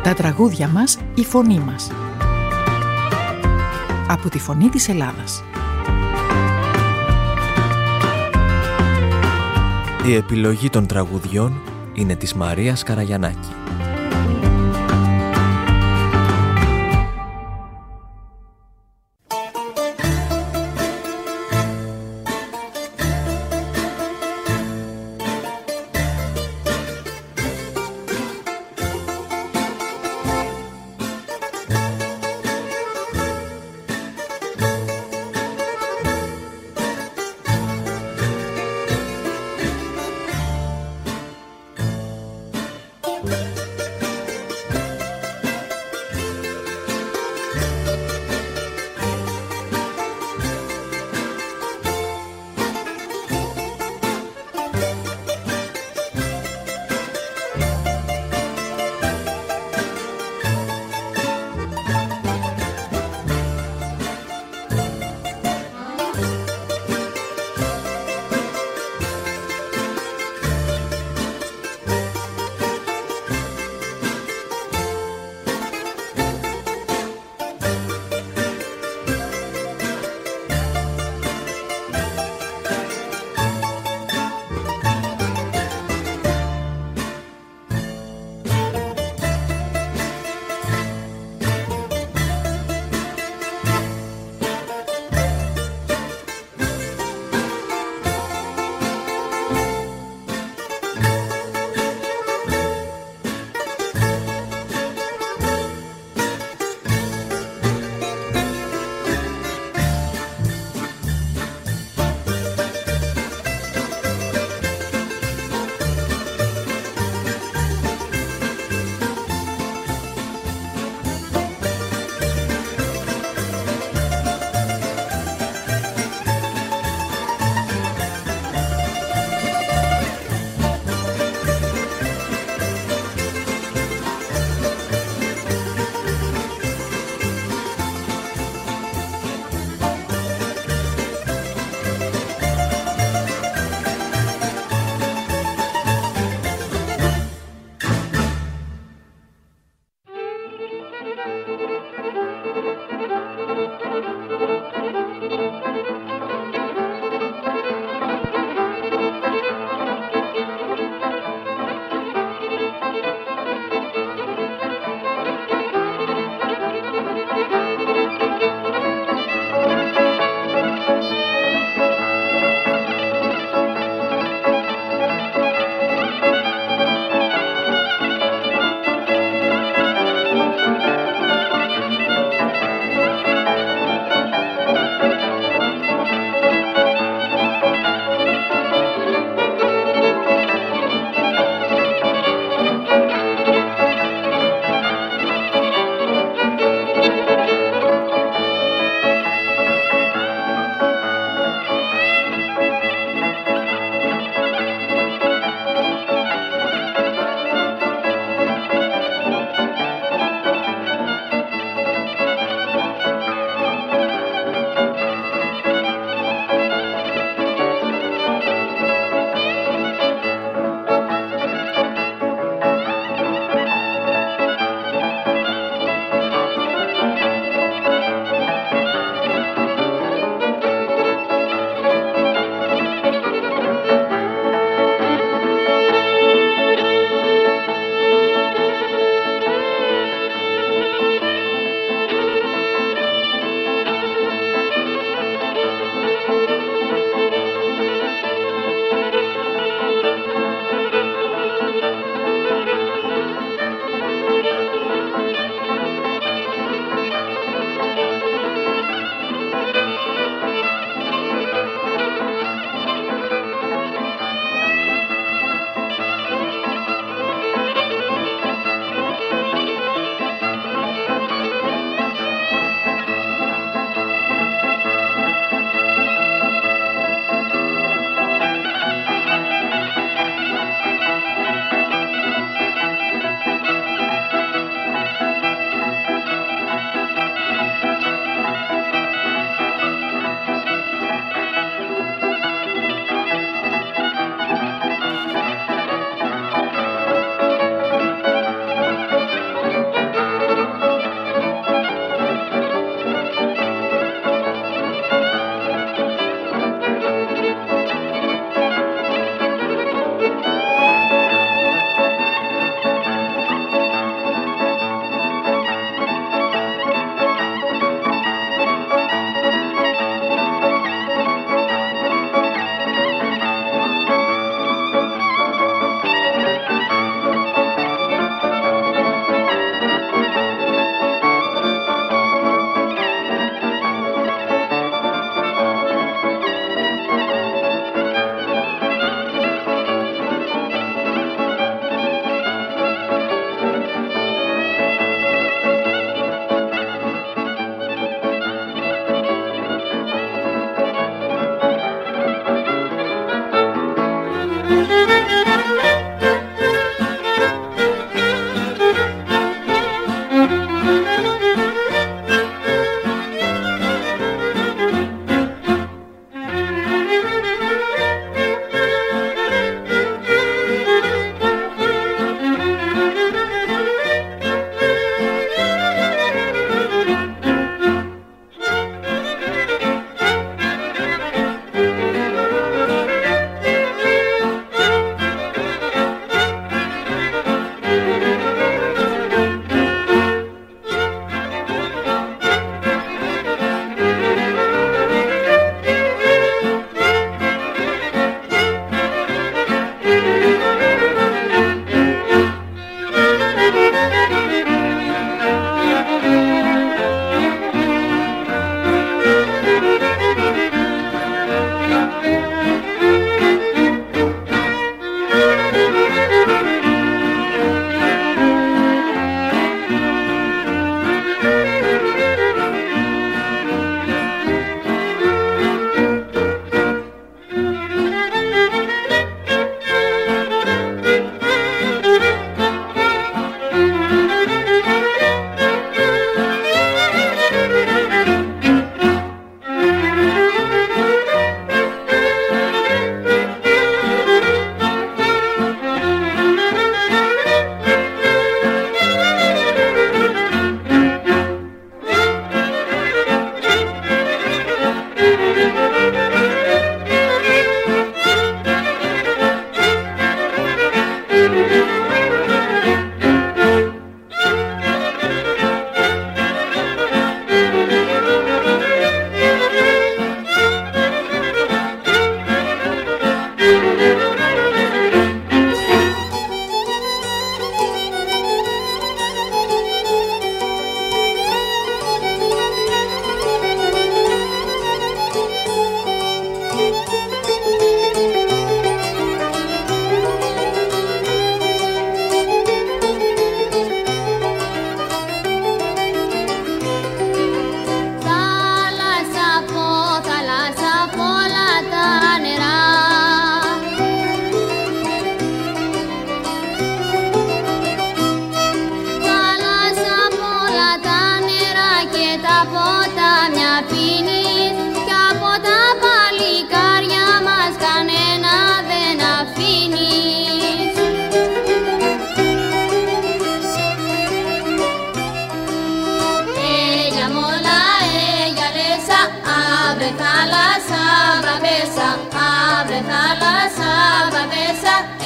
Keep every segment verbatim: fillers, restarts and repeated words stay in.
Τα τραγούδια μας, η φωνή μας. Από τη Φωνή της Ελλάδας. Η επιλογή των τραγουδιών είναι της Μαρίας Καραγιαννάκη.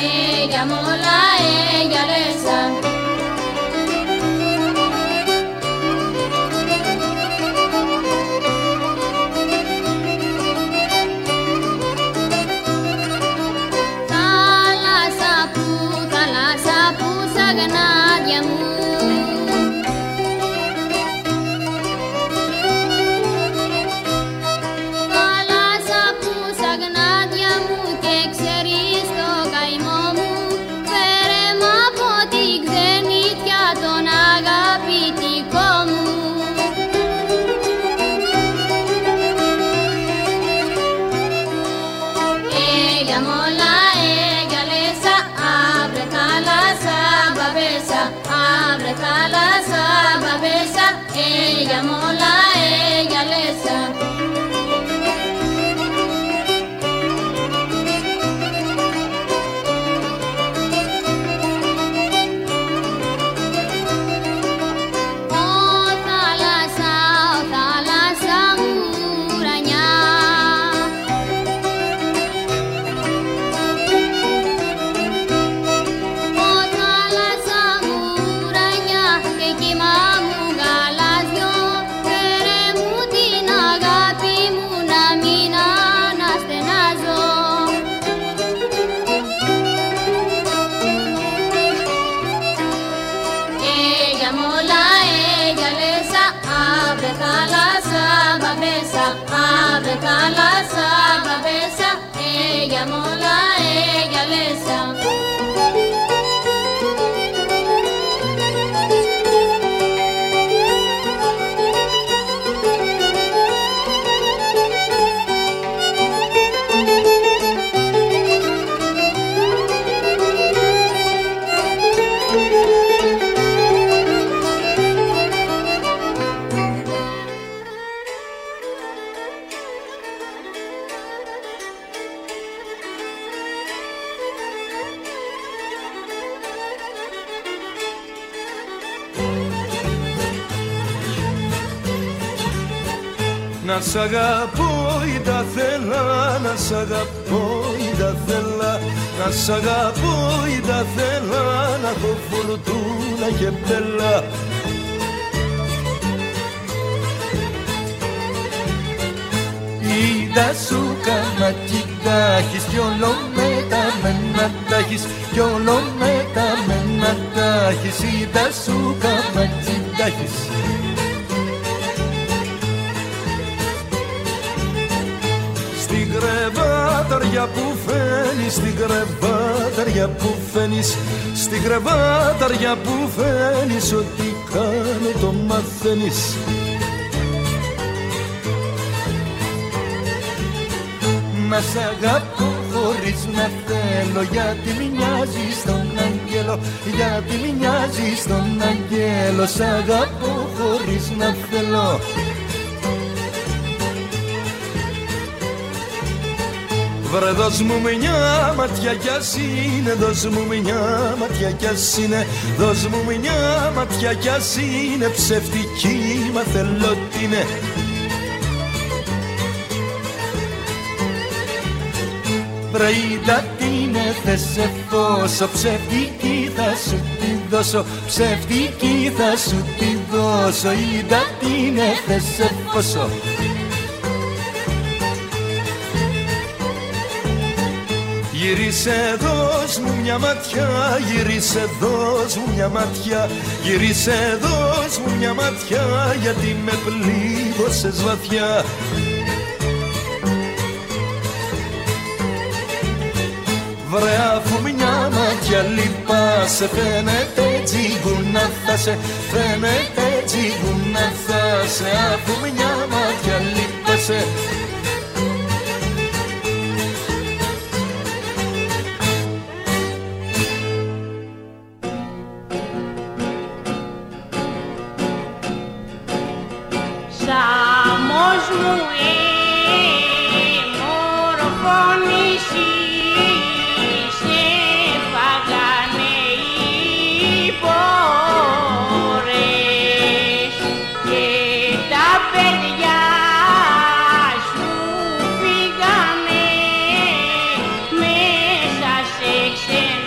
ella mola, ella lesa. Θάλασσα που, θάλασσα που σ' αγνάδια μου. Abre θάλασσα, μπαβέσα, ella mola, ella lesa. Ο θάλασσα, ο θάλασσα μου ουρανιά. Ο θάλασσα μου ουρανιά και κύμα μου γαλάζιο. Φέρε μου την αγάπη μου να μην αναστενάζω. Ella mola, ella lesa, abre θάλασσα, μπαβέσα, abre θάλασσα, μπαβέσα, ella mola, ella lesa. Να σ' αγαπώ ή τα θέλα, να σ' αγαπώ ή τα θέλα, να σ' αγαπώ ή τα θέλα, να έχω φορτούνα και μπέλα. Είδα σου καμάκι τα έχεις κι όλο μεταμένα τα έχεις, κι όλο μεταμένα τα έχεις. Είδα σου καμάκι τα έχεις. Στην κρεβάταρια που φαίνεις, στην κρεβάταρια που φαίνεις, στην κρεβάταρια που φαίνεις, ό,τι κάνω το μαθαίνεις. Να σ' αγαπώ χωρίς να θέλω, γιατί μοιάζεις στον αγγέλο, γιατί μοιάζεις στον αγγέλο. Σ' αγαπώ χωρίς να θέλω. Βρε δώσ' μου μια ματιά κι ας είναι, δώσ' μου μια ματιά κι ας είναι, δώσ' μου μια ματιά κι ας είναι, ψευτική μα θέλω τι είναι. Βρε είδα την θες εφόσον, ψευτική θα σου τη δώσω, ψευτική θα σου τη δώσω. Είδα την θες εφόσον. Γυρίσε δώσ' μου μια ματιά, γυρίσε δώσ' μου μια ματιά, γυρίσε δώσ' μου μια ματιά, γιατί με πλήγωσες βαθιά. Βρε αφού μια ματιά λυπάσαι, φαίνεται τσιγκούνα θα σε, φαίνεται τσιγκούνα θα σε, αφού μια ματιά λυπάσαι. Σάμος μου εμορφώνηση, σε φάγανε οι πόρες και τα παιδιά σου φύγανε μέσα σε ξένα.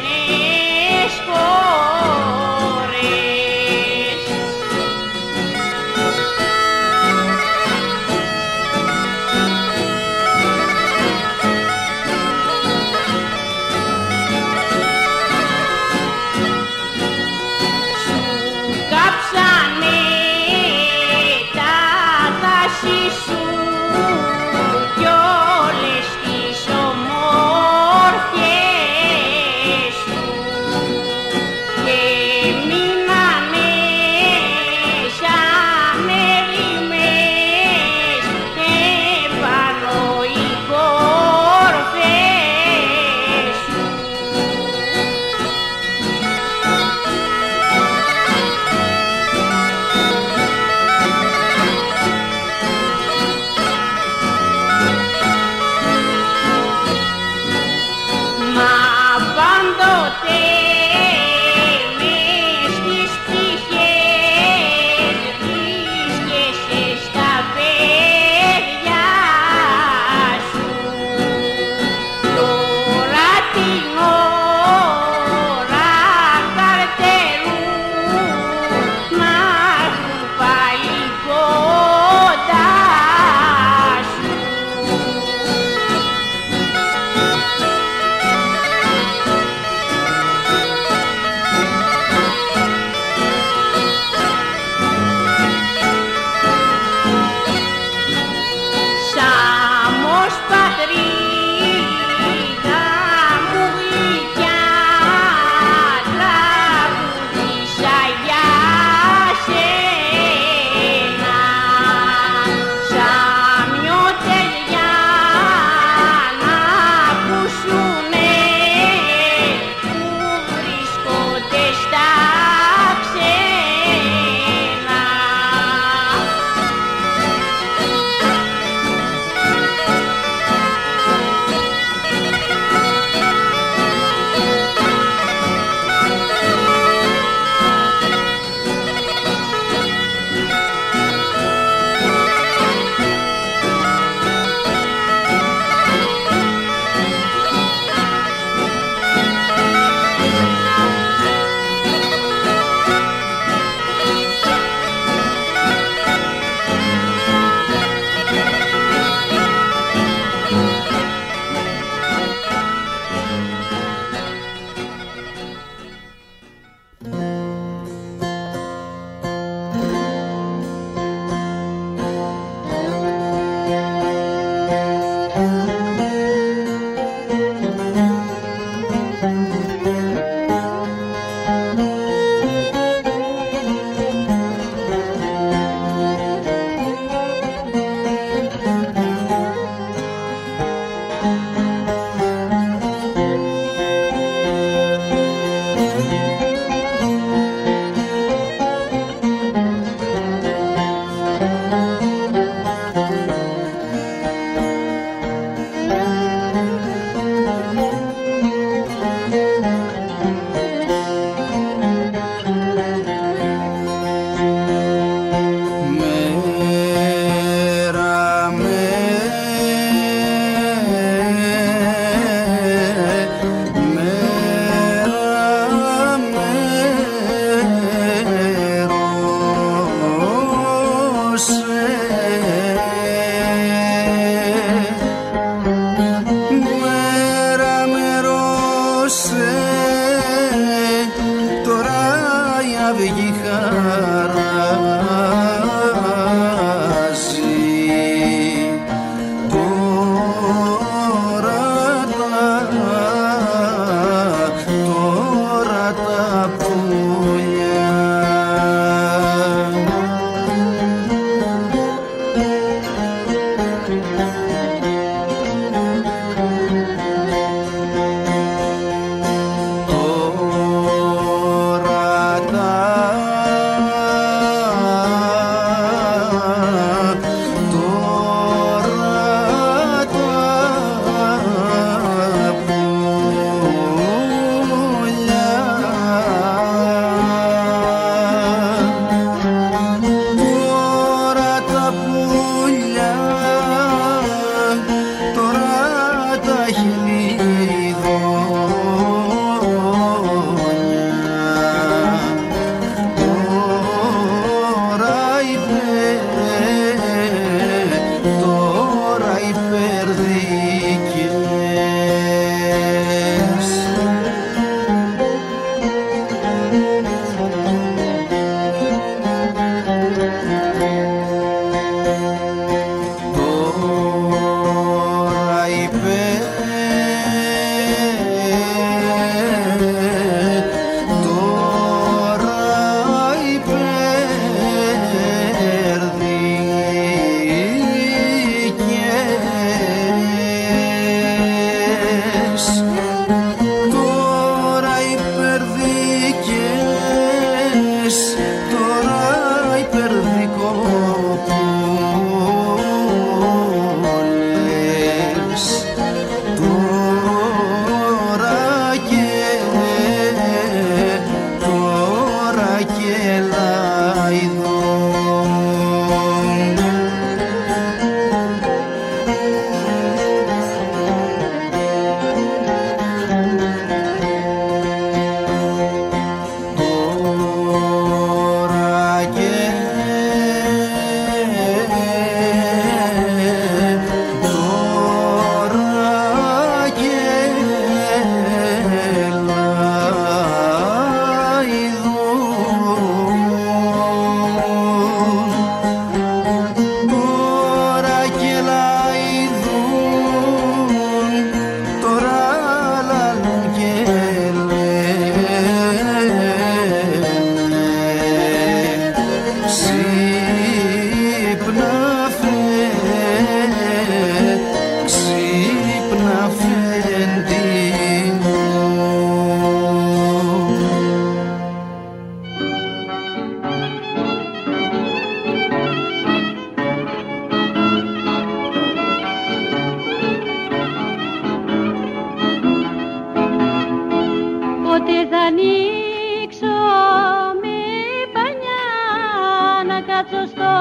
ανοίξω με πανιά, να κάτσω στο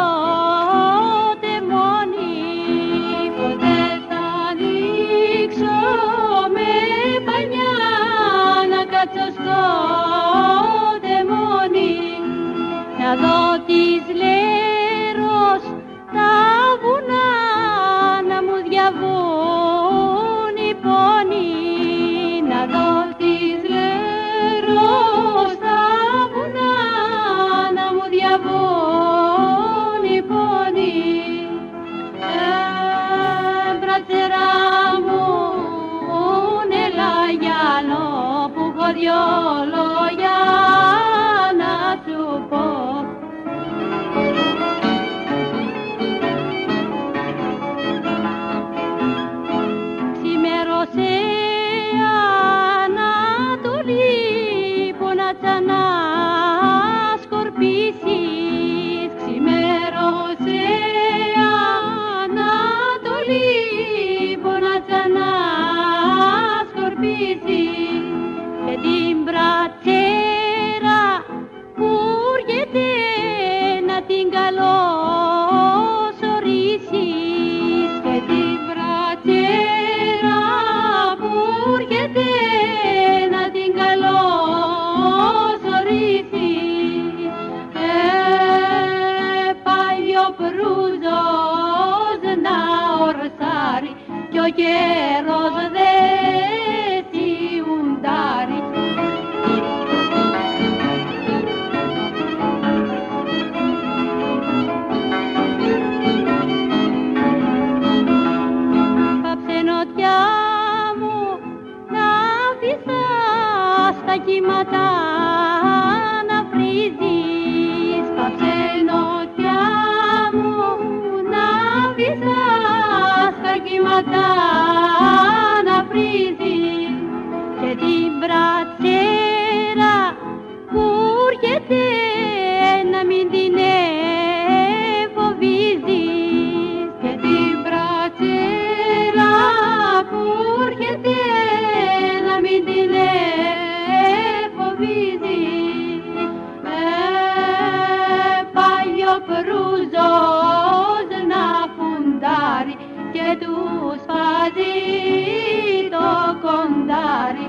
τεμόνι. Ποτέ θα ανοίξω με πανιά, να κάτσω στο τεμόνι. Να δω τις Λέρος τα βουνά, να μου διαβούν οι πόνοι. Να δω τις Λέρος τα βουνά, να μου διαβούν οι πόνοι. Ε, μπρατσερά μου, έλα Γιάννο, που έχω δυο λόγια να σου πω. Ξημέρωσε Ανατολή, πονάτσα να σκορπίσεις. Ξημέρωσε Ανατολή, πονάτσα να σκορπίσεις. Και την μπρατσέρα που έρχεται να την καλωσορίσεις. Και την μπρατσέρα που έρχεται να την καλωσορίσεις. Ε, πάει ο προύζος να ορσάρει κι ο καιρός δε σιουντάρει. Παψενοτιά μου να βυθάς τα κύματα να βρίζεις. Παψενοτιά μου να βυθάς τα κύματα να βρίζεις. Και την μπρατσέρα που έρχεται να μην την φοβίζεις. Και την μπρατσέρα που έρχεται να μην την φοβίζεις. Ε, πάει ο προύζος να φουντάρει και του σπάζει το κοντάρι.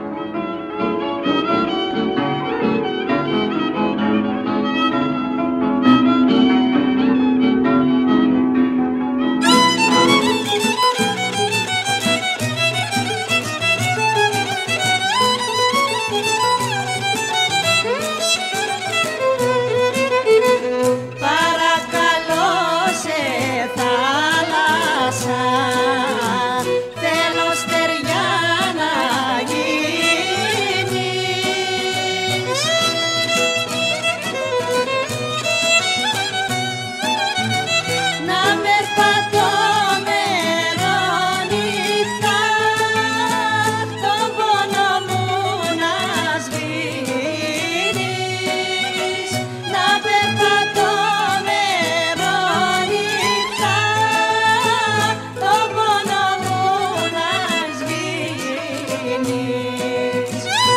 Παρακαλώ σε θάλασσα, θέλω στεριά να γίνεις. Να περπατώ μερόνυχτα, τον πόνο μου να σβήνεις. Να περπατώ μερόνυχτα, τον πόνο μου να σβήνεις.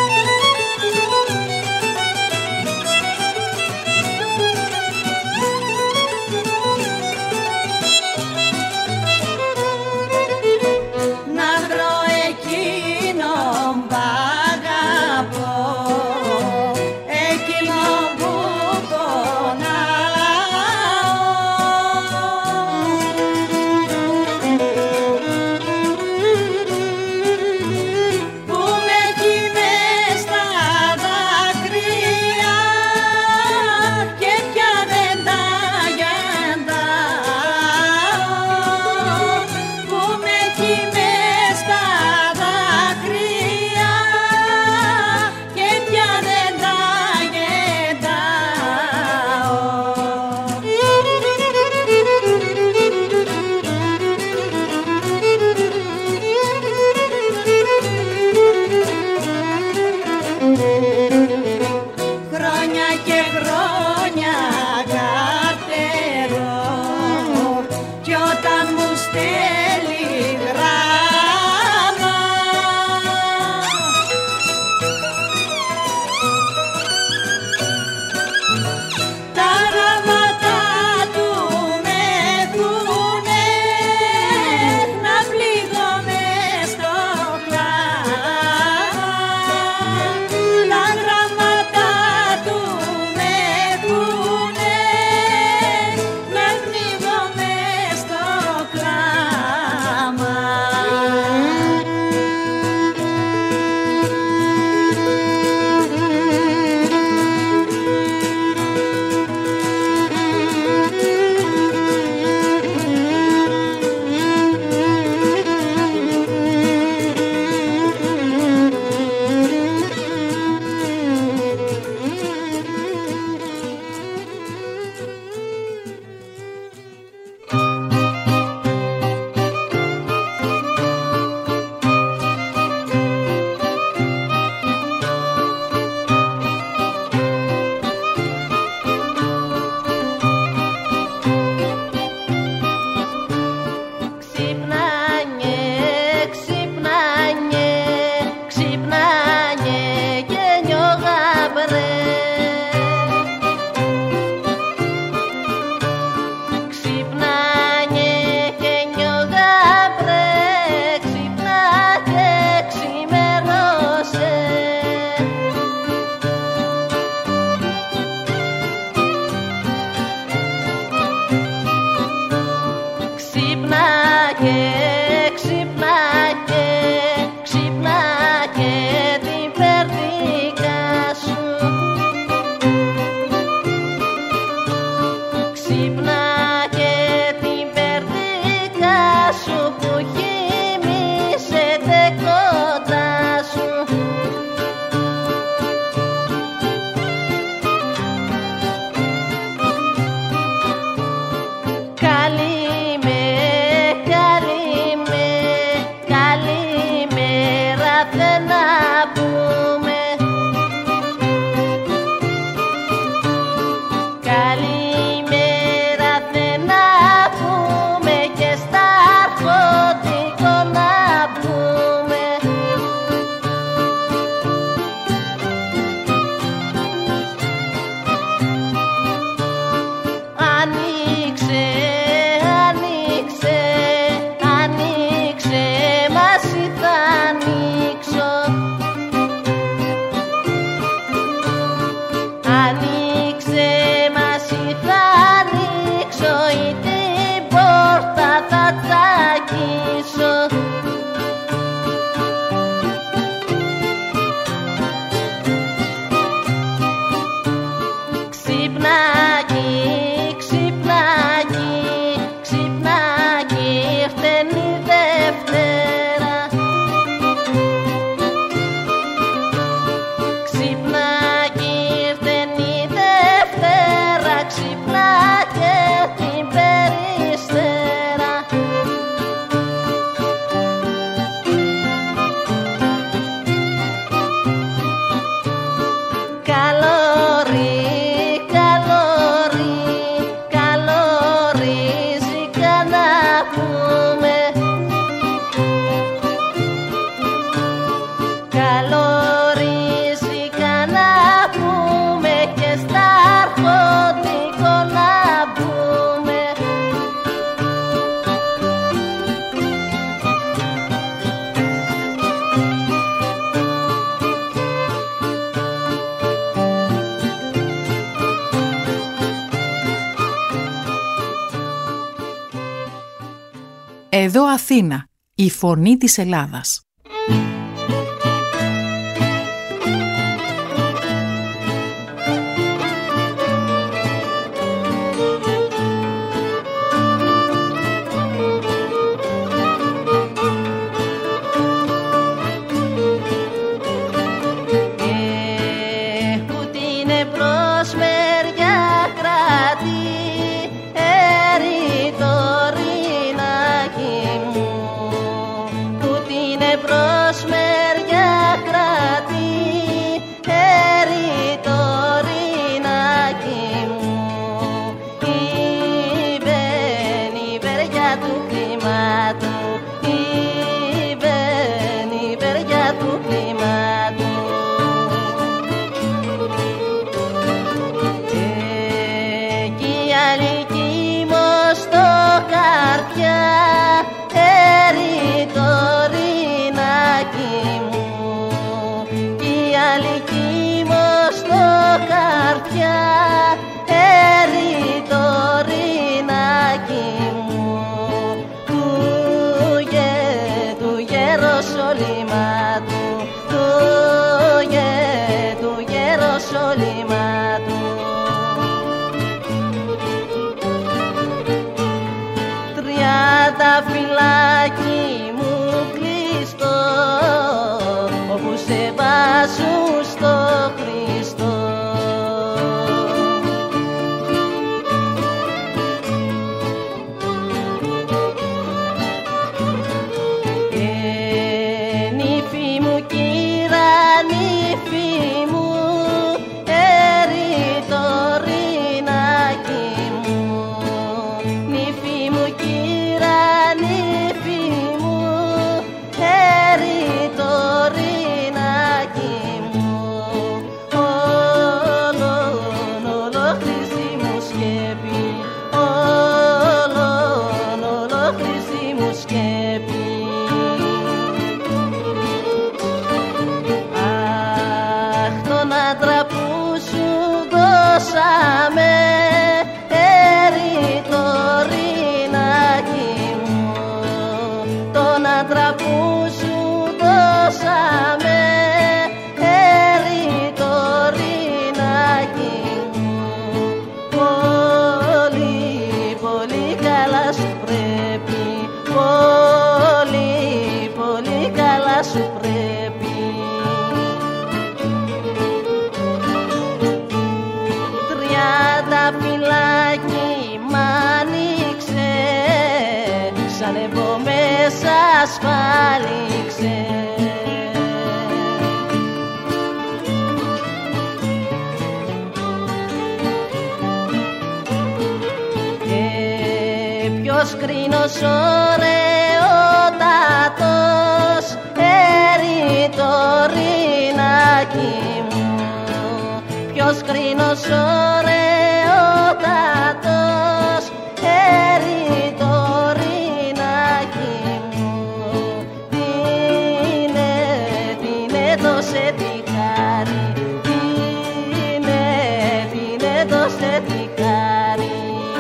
Να βρω εκείνον που αγαπώ, εκείνον που πονάω, που με έχει μες στα δάκρυα και πια δεν τα γεντάω. Που με έχει μες στα δάκρυα και πια δεν τα γεντάω. Χρόνια και χρόνια καρτερώ, κι όταν μου στέλνει γράμμα Άνοιξε μάση θα ανοίξω ή την πόρτα θα τσακίσω. Ξυπνάκι, ξυπνάκι, ξυπνάκι, ήρθεν η Δευτέρα. Ξυπνάκι, ήρθεν η Δευτέρα, ξυπνά και την περιστέρα. Καλόρι, Εδώ Αθήνα, η φωνή της Ελλάδας. Τριάντα φυλάκι μου κλειστό, όπου σε βάζουν στο Χριστό. Ε, νύφη μου κύρα, νύφη μου, δώσαμε έρη το ρινάκι μου, τον άντρα που σου δώσαμε έρη το ρινάκι μου. Πολύ, πολύ καλά σου πρέπει, πολύ, πολύ καλά σου πρέπει. Τα φυλάκι μ' άνοιξε, σαν εγώ μέσα ασφάλιξε. Και ποιος κρίνος ωραιότατος έρει το ρινάκι μου, ποιος κρίνος ωραιότατος έρει το ρινάκι μου. Τίνε, τίνε δώσε τη χάρη, τίνε, σε τι κάνει.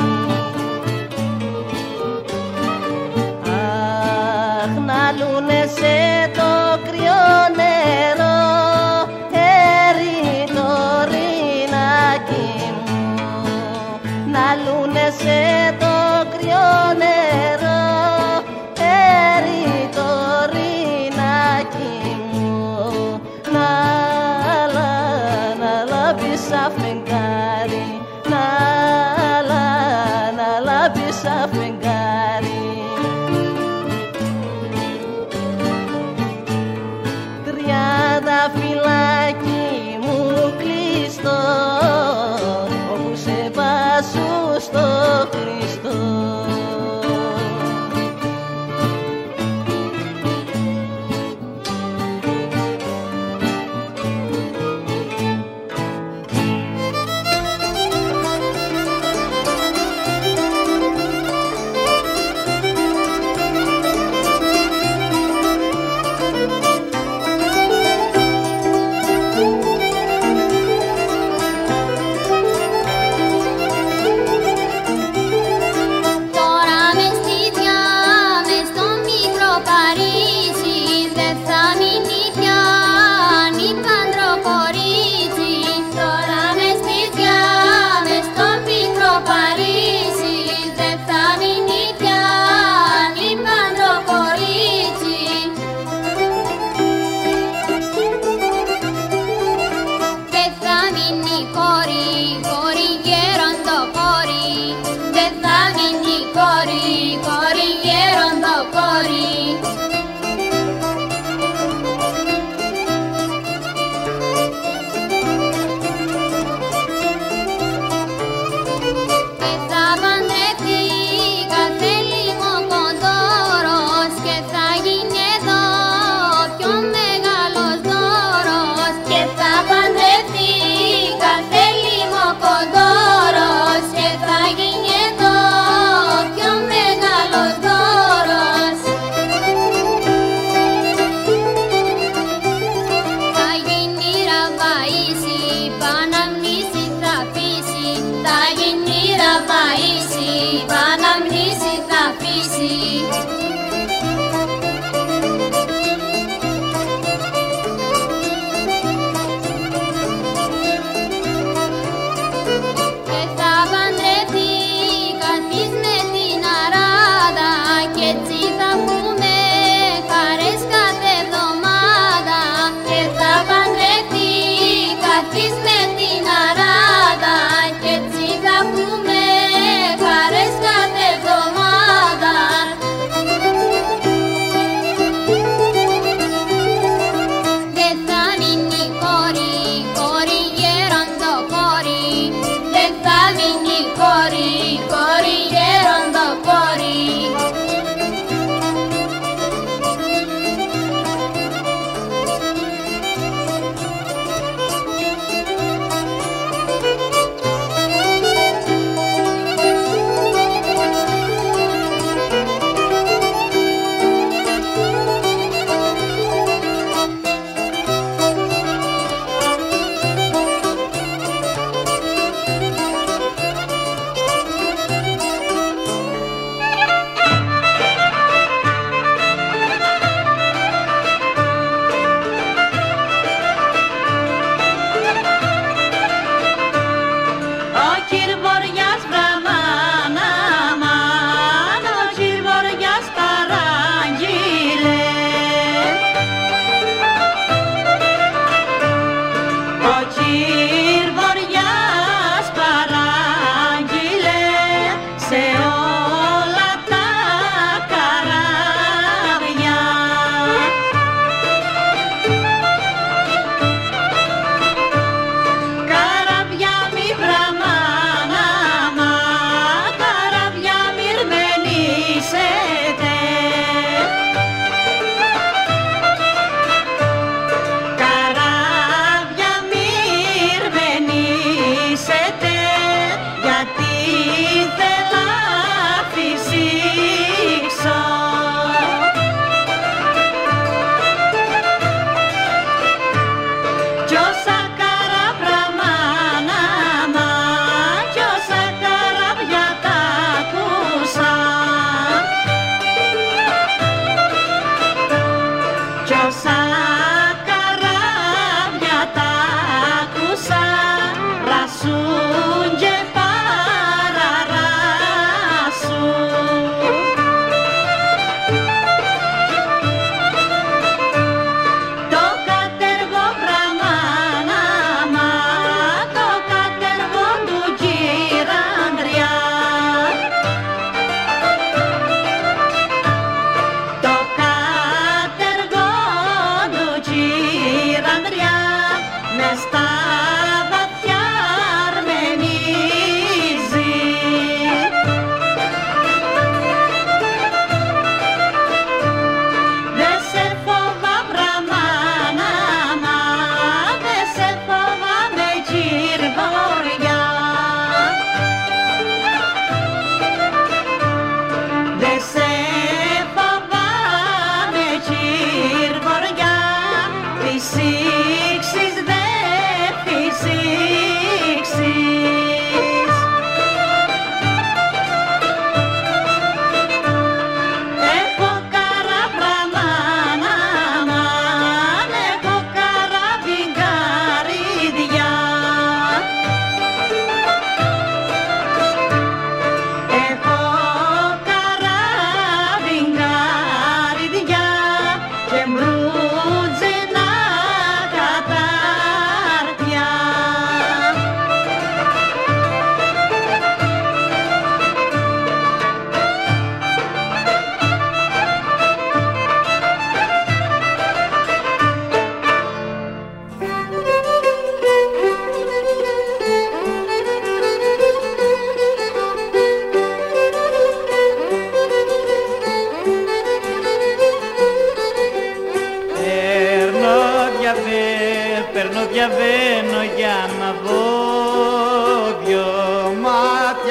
Αχ, να λούνε σε το κρυό νερό, ερητορινάκι μου, να λούνε σε το κρυό νερό, ερητορινάκι μου, να, λα, να λάμπει σαν φεγγάρι, να, λα, να λάμπει σαν φεγγάρι. Τριάντα φυλάκι μου κλειστό, όπου σε βάζω στο Χριστό.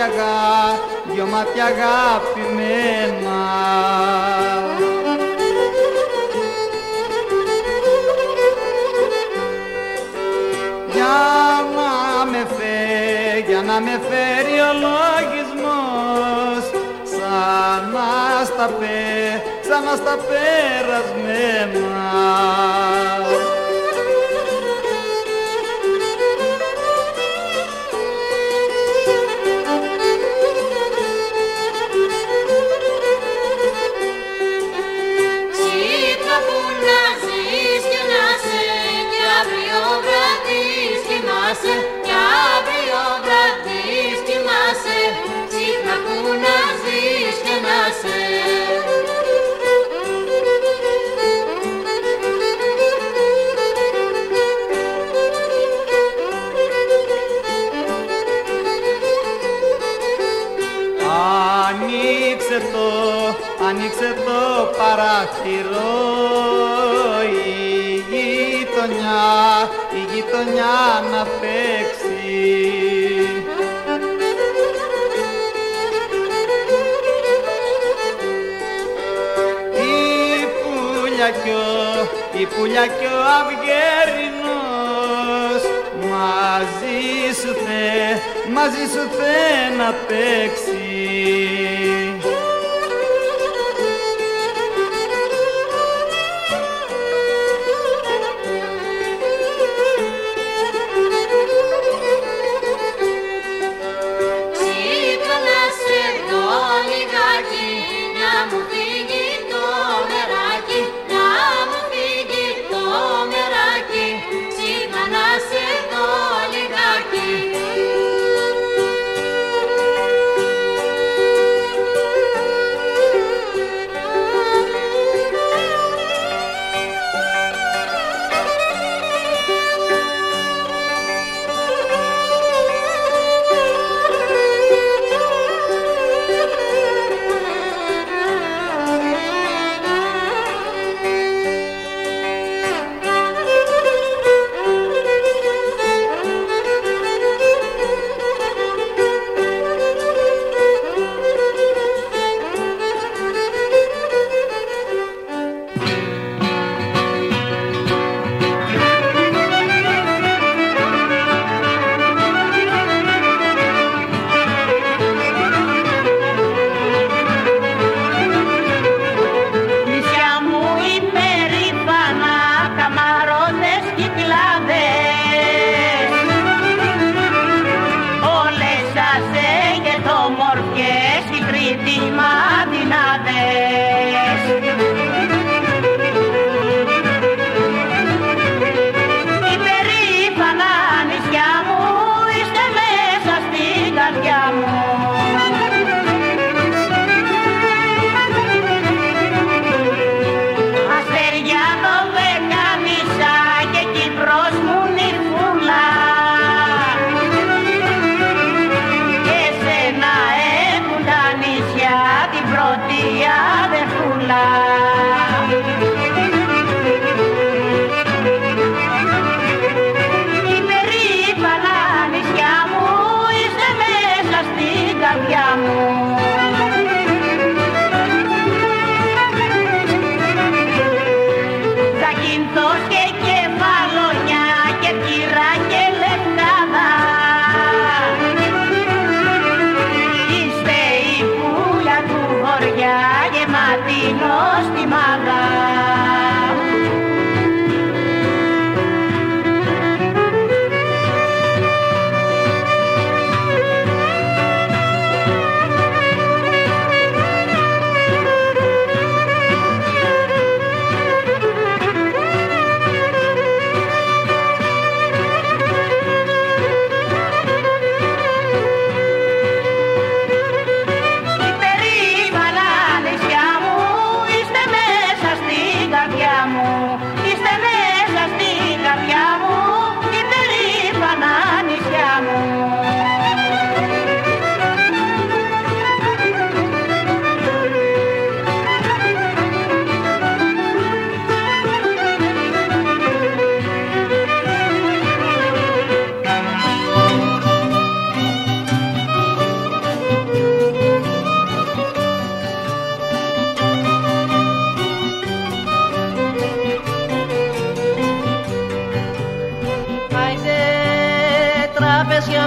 μάτια, δυο μάτια αγαπημένα. Για να με φέρει, για να με φέρει ο λογισμός σαν να στα πέ, σαν να στα περασμένα. Ξύπνα που να ζεις και να σε, κι αύριο βράδυ κοιμάσαι, κι αύριο βράδυ κοιμάσαι. Ξύπνα που να ζεις και να σε. Ανοίξε το, ανοίξε το παράθυρο, η γειτονιά, η γειτονιά να παίξει. Η πουλιά κι ο, η πουλιά κι ο αυγερινός μαζί σου θε, μαζί σου θε να παίξει. Ξύπνα να σε δω λιγάκι, να μου φύγει το μεράκι, να μου φύγει το μεράκι. Ξύπνα να σε δω λιγάκι.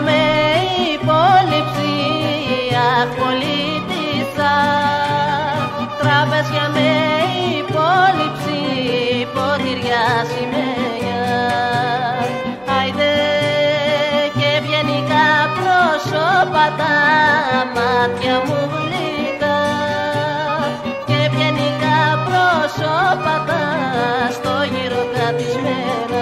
με υπόλοιψη, αχ πολίτησα. Τραπέζια με υπόλοιψη, ποτήρια σημαία. Άιντε και ευγενικά πρόσωπα τα μάτια μου γλυκά, και ευγενικά πρόσωπα τα στο γύρο κατισμένα.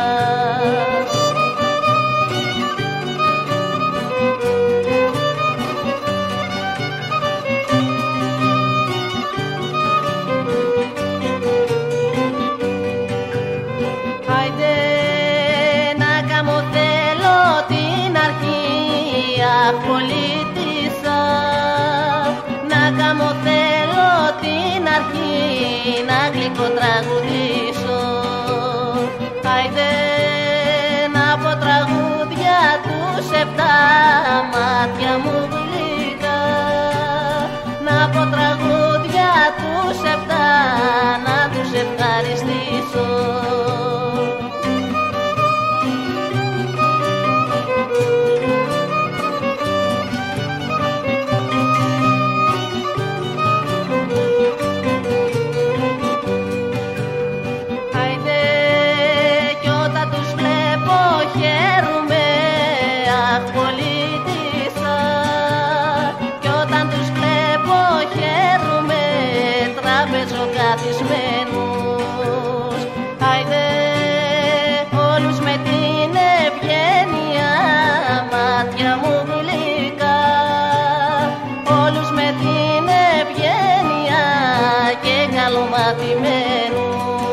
Πολίτησα, να κάνω θέλω την αρχή, να γλυκοτραγουδήσω. Άιντε να πω τραγούδια τους επτά μάτια μου γλυκά, να πω τραγούδια τους επτά, να τους ευχαριστήσω. Καθισμένους, άιντε όλους με την ευγένεια, μάτια μου γλυκά, όλους με την ευγένεια και καλομαθημένους.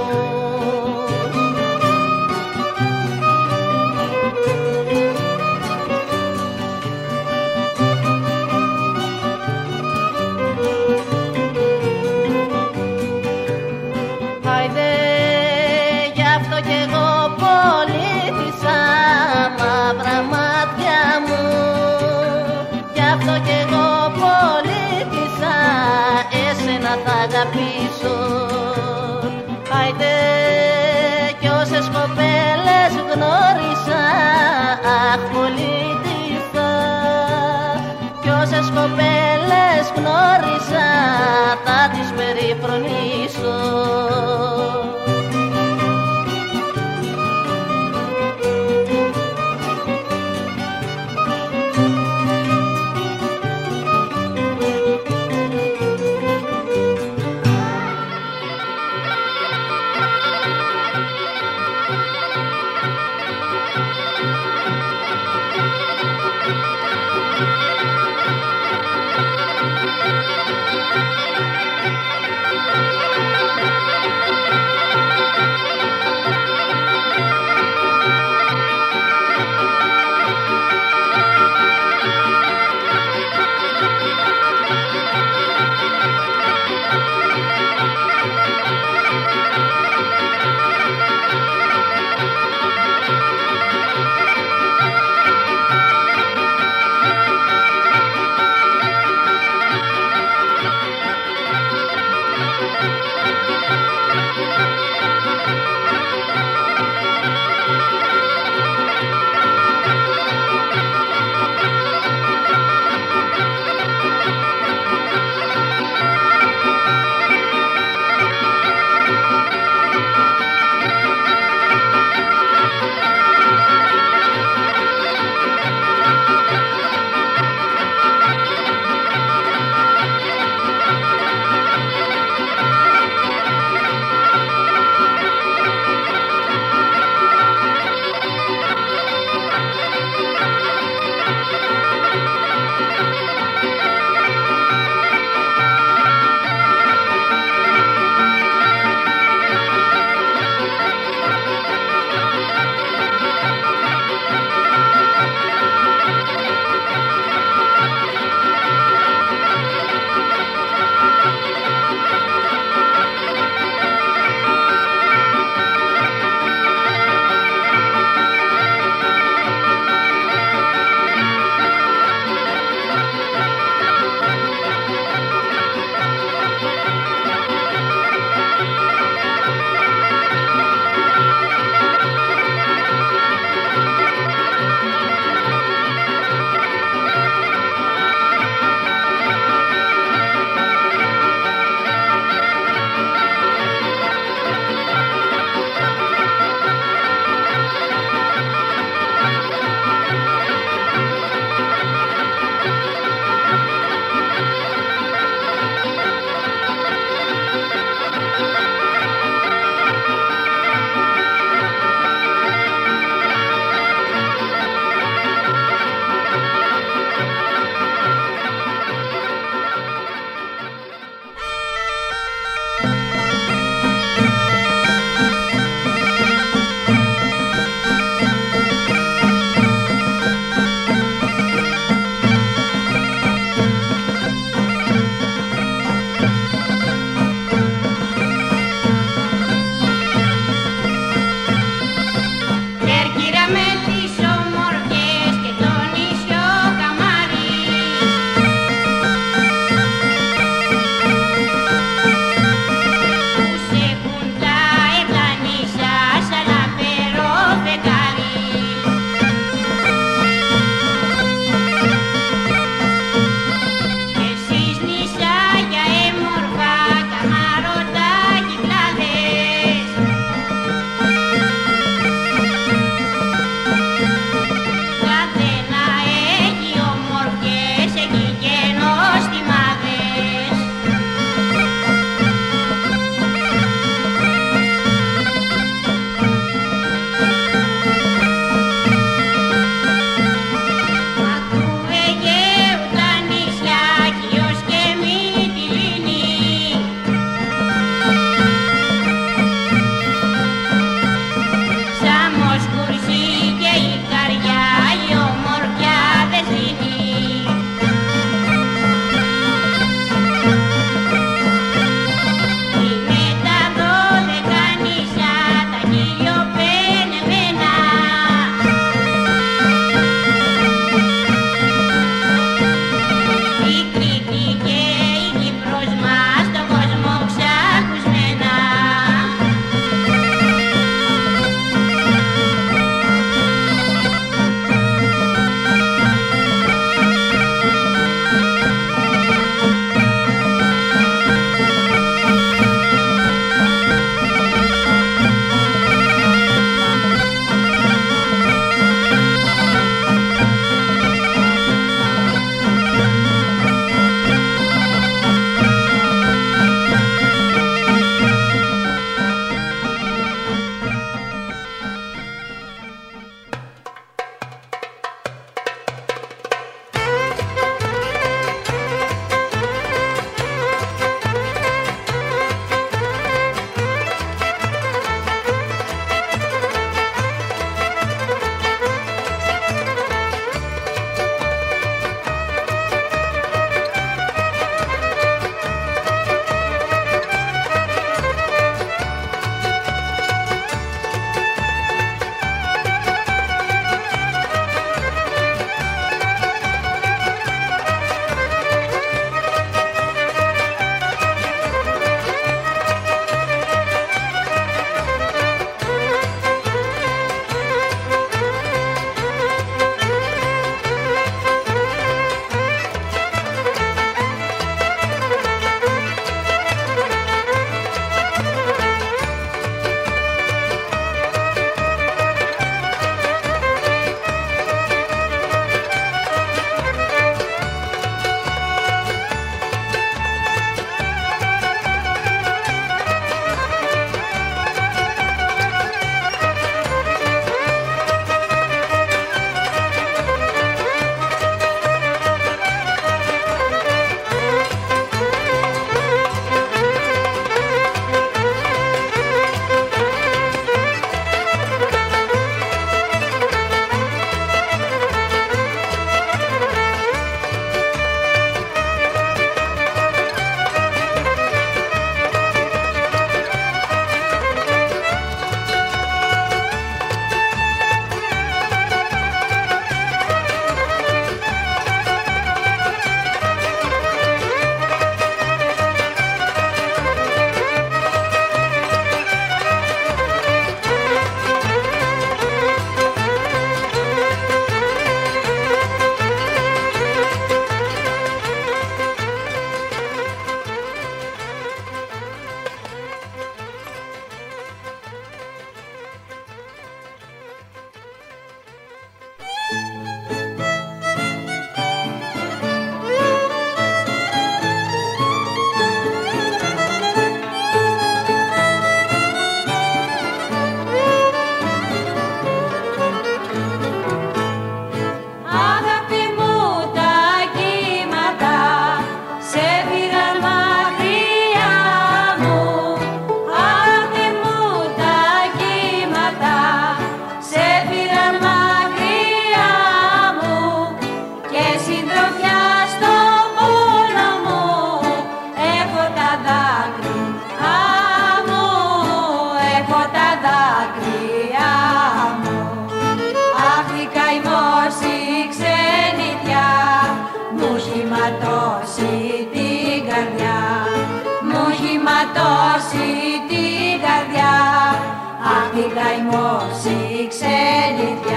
Μαύρα μάτια μου, γι' αυτό κι εγώ πολίτησα, εσένα θα αγαπήσω. Άιντε κι όσες κοπέλες γνώρισα, αχ πολίτησα, κι όσες κοπέλες γνώρισα, θα τις περιφρονήσω. Thank you. λαϊμός η ξένη